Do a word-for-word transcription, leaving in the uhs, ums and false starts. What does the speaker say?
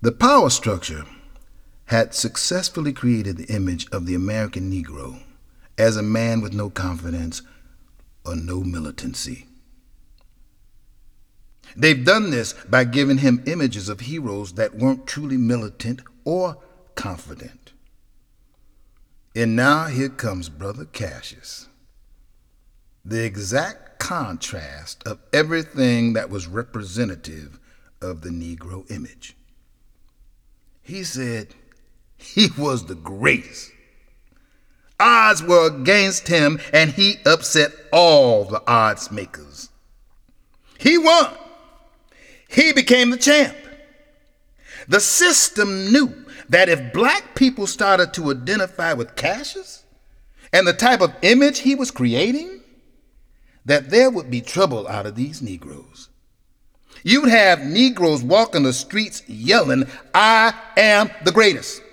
The power structure had successfully created the image of the American Negro as a man with no confidence or no militancy. They've done this by giving him images of heroes that weren't truly militant or confident. And now here comes Brother Cassius, the exact contrast of everything that was representative of the Negro image. He said he was the greatest. Odds were against him, and he upset all the odds makers. He won. He became the champ. The system knew that if black people started to identify with Cassius and the type of image he was creating, that there would be trouble out of these Negroes. You'd have Negroes walking the streets yelling, "I am the greatest."